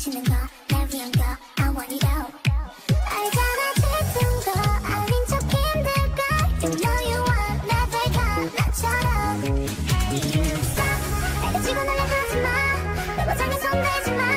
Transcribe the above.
맛있는 거, 날 위한 거, I want it all. 알잖아 지금 거 아닌 척 힘들걸. You know you want 나 될까 나처럼. Hey you stop. 내가 지고 날려가지 마. 내 보장에 손대지 마.